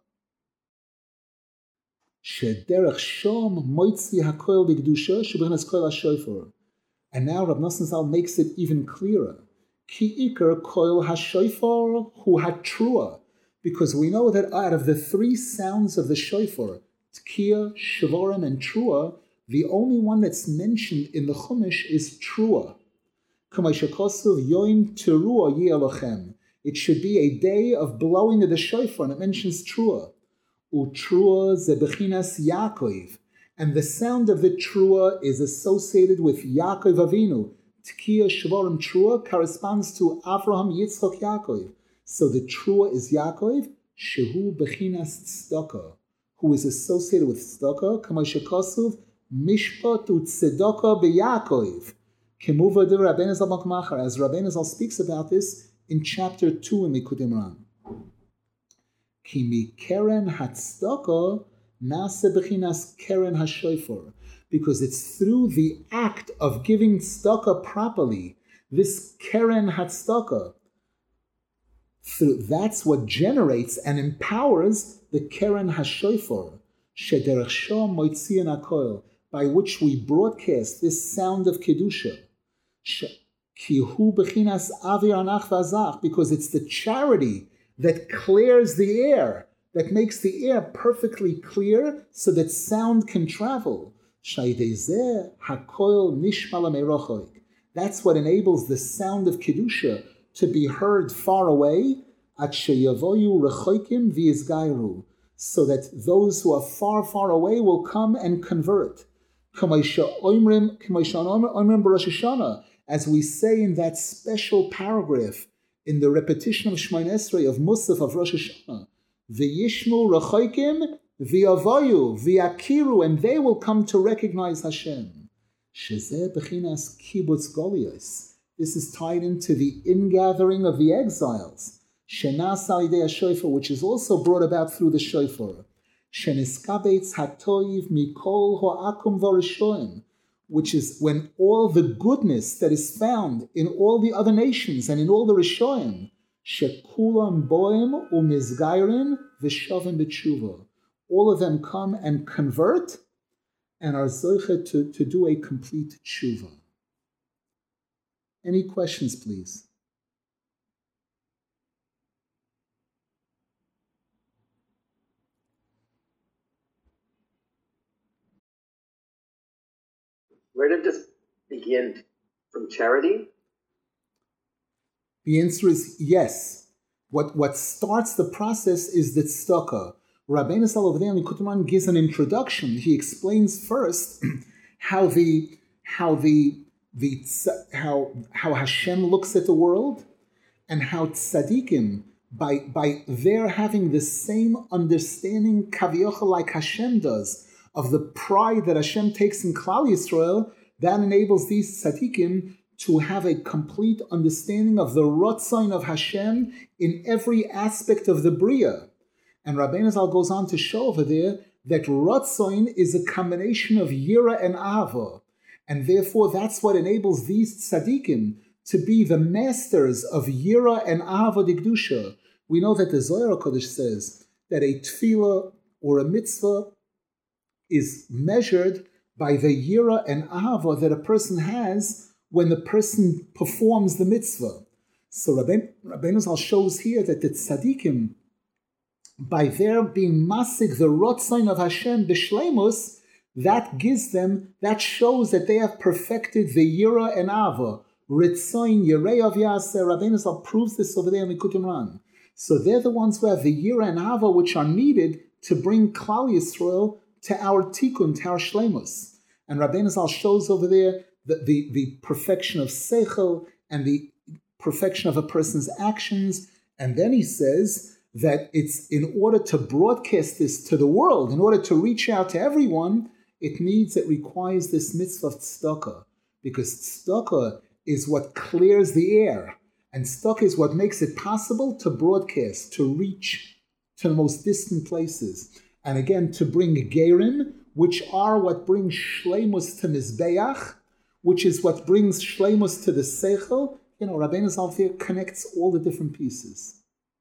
Shederech shom moitzi hakoil b'kedusha shebechinas koil ha-shofar. And now Rab Nosson Zal makes it even clearer. Ki iker koil ha-shofar hu ha-trua. Because we know that out of the three sounds of the shofar, tkiya, shavorim, and trua, the only one that's mentioned in the Chumash is trua. K'mayshakosov yoim terua yi'elochem. It should be a day of blowing of the shofar, and it mentions trua. Utrua ze bechinas Yaakov. And the sound of the trua is associated with Yaakov Avinu. Tkiya shavorim trua corresponds to Avraham, Yitzchak, Yaakov. So the trua is Yaakov, shehu bechinas tzedakah, who is associated with tzedakah. K'mayshakosov mishpat u'tzedakah beYaakov. Kemuva de Rabbeinu Zal Makmachar, as Rabbeinu Zal speaks about this in chapter two in Likutei Moharan. Ki mi keren hatzedakah nase bechinas keren hashofar, because it's through the act of giving tzedakah properly, this keren hatzedakah, through, that's what generates and empowers the keren hashofar, shederech shom moitzian hakoil, by which we broadcast this sound of kedusha. Kihu bechinas avir anach v'azach, because it's the charity that clears the air, that makes the air perfectly clear so that sound can travel. Shaydezeh hakoil nishmal merochok. That's what enables the sound of kedusha to be heard far away. At sheyavoyu rechokim v'yizgairu, so that those who are far, far away will come and convert. As we say in that special paragraph in the repetition of Shemona Esrei of Musaf of Rosh Hashanah, V'yishmu rechokim v'yavoyu v'yakiru, and they will come to recognize Hashem. Shezeh bechinas kibbutz golios. This is tied into the ingathering of the exiles. Shenas al yidei shofar, which is also brought about through the shofar. Sheniskabetz hatoiv mikol ho'akum v'rishoim, which is when all the goodness that is found in all the other nations and in all the rishoim, shekulam boim umizgairin v'shavim b'tshuva, all of them come and convert and are zoche to, to do a complete tshuva. Any questions, please? Where did this begin? From charity? The answer is yes. What, what starts the process is the tzedakah. Rabbeinu Zal over there in Likutei Moharan gives an introduction. He explains first how the how the the how how Hashem looks at the world, and how tzaddikim, by by their having the same understanding kaviocha like Hashem does, of the pride that Hashem takes in Klal Yisrael, that enables these tzaddikim to have a complete understanding of the Ratzon of Hashem in every aspect of the Bria. And Rabbeinu Zal goes on to show over there that Ratzoin is a combination of Yira and Ava. And therefore, that's what enables these tzaddikim to be the masters of Yira and Ava Digdusha. We know that the Zohar HaKodesh says that a tefillah or a mitzvah is measured by the Yira and Ava that a person has when the person performs the mitzvah. So Rabbeinu Zal shows here that the tzaddikim, by their being masig the Rotzain of Hashem b'shleimus, that gives them, that shows that they have perfected the Yira and Ava. Ritzoin Yerei of Yaseh, Rabbeinu Zal proves this over there in Likutei Moharan. So they're the ones who have the Yira and Ava which are needed to bring Klal Yisrael to our tikkun, to our shleimus. And Rabbeinu Zal shows over there the, the, the perfection of seichel and the perfection of a person's actions. And then he says that it's in order to broadcast this to the world, in order to reach out to everyone, it needs, it requires this mitzvah of tzedakah, because tzedakah is what clears the air, and tzedakah is what makes it possible to broadcast, to reach to the most distant places, and again to bring gerim, which are what brings shleimus to mizbeach, which is what brings shleimus to the seichel. You know, Rabbeinu Zal connects all the different pieces.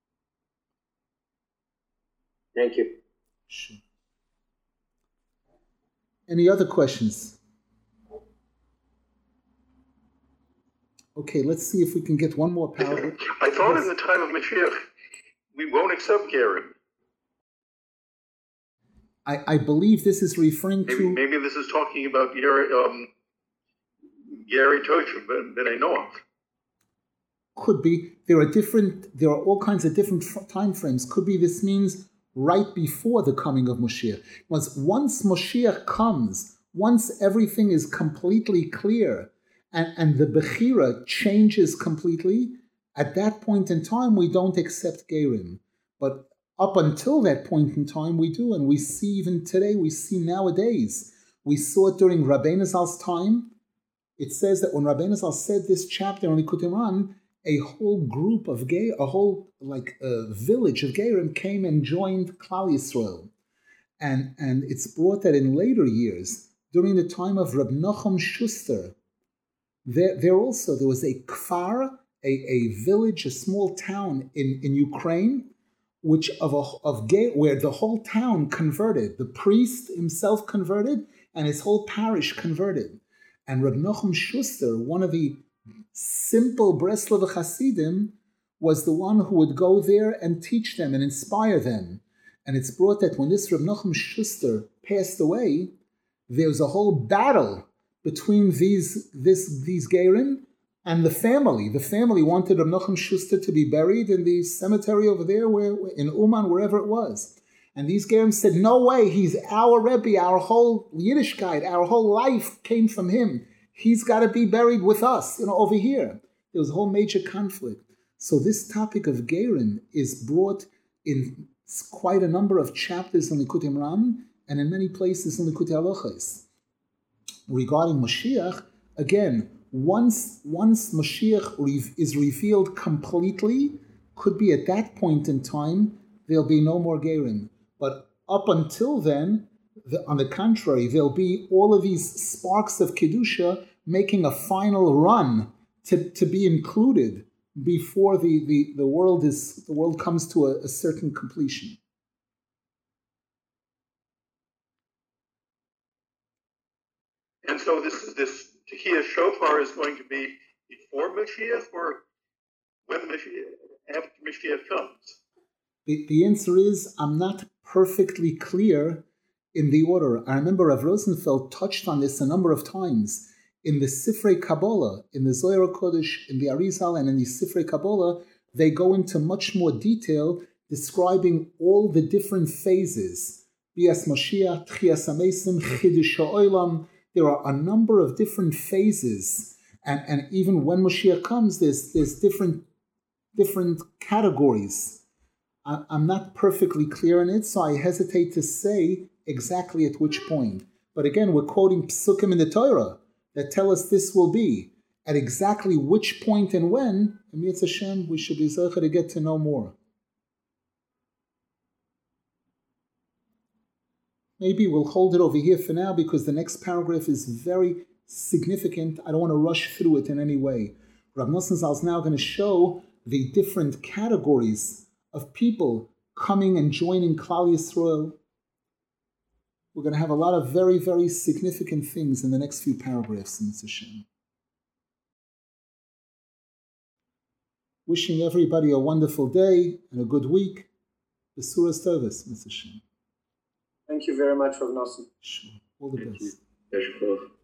Thank you. Sure. Any other questions? Okay, let's see if we can get one more paragraph. I thought yes. In the time of Mashiach, we won't accept Gerim. I, I believe this is referring maybe, to... Maybe this is talking about Gary, um, Gary Tosha, that I know of. Could be. There are different, there are all kinds of different time frames. Could be this means right before the coming of Moshiach. Once, once Moshiach comes, once everything is completely clear and, and the Bechira changes completely, at that point in time, we don't accept Gerim. But up until that point in time, we do. And we see even today, we see nowadays. We saw it during Rabbeinu Zal's time. It says that when Rabbeinu Zal said this chapter on Likutei Moharan, a whole group of gay, a whole like a village of Gerim came and joined Klal Yisrael, and and it's brought that in later years during the time of Reb Nachum Schuster. There, there also there was a kfar, a, a village, a small town in, in Ukraine, which of a, of gay where the whole town converted. The priest himself converted, and his whole parish converted. And Reb Nachum Schuster, one of the simple Breslov Hasidim, was the one who would go there and teach them and inspire them. And it's brought that when this Reb Nachum Schuster passed away, there was a whole battle between these this these Gerim and the family. The family wanted Reb Nachum Schuster to be buried in the cemetery over there, where in Uman, wherever it was. And these Gerim said, no way, he's our Rebbe, our whole Yiddishkeit, our whole life came from him. He's got to be buried with us, you know, over here. There was a whole major conflict. So this topic of Gerim is brought in quite a number of chapters in Likutei Moharan and in many places in Likutei Halachos. Regarding Mashiach, again, once, once Mashiach re- is revealed completely, could be at that point in time, there'll be no more Gerim. But up until then, the, on the contrary, there'll be all of these sparks of Kedusha making a final run to, to be included before the, the, the world is the world comes to a, a certain completion. And so this this Tekiyah Shofar is going to be before Mashiach or when Mashiach, after Mashiach comes? The, the answer is, I'm not perfectly clear in the order. I remember Rav Rosenfeld touched on this a number of times. In the Sifrei Kabbalah, in the Zohar HaKodesh, in the Arizal, and in the Sifrei Kabbalah, they go into much more detail describing all the different phases. Bias Mashiach, Tchias HaMesim, Chidush HaOlam. There are a number of different phases. And, and even when Mashiach comes, there's, there's different, different categories. I, I'm not perfectly clear on it, so I hesitate to say exactly at which point. But again, we're quoting Psukim in the Torah that tell us this will be. At exactly which point and when, Amirat Hashem, we should be zeicher to get to know more. maybe we'll hold it over here for now because the next paragraph is very significant. I don't want to rush through it in any way. Rav Nosson Zal is now going to show the different categories of people coming and joining Klal Yisrael. We're going to have a lot of very, very significant things in the next few paragraphs in Mitzvah Shem. Wishing everybody a wonderful day and a good week. Besuras Tovos, Mitzvah Shem. Thank you very much, Rav Nosson. Sure. All the Thank best. you.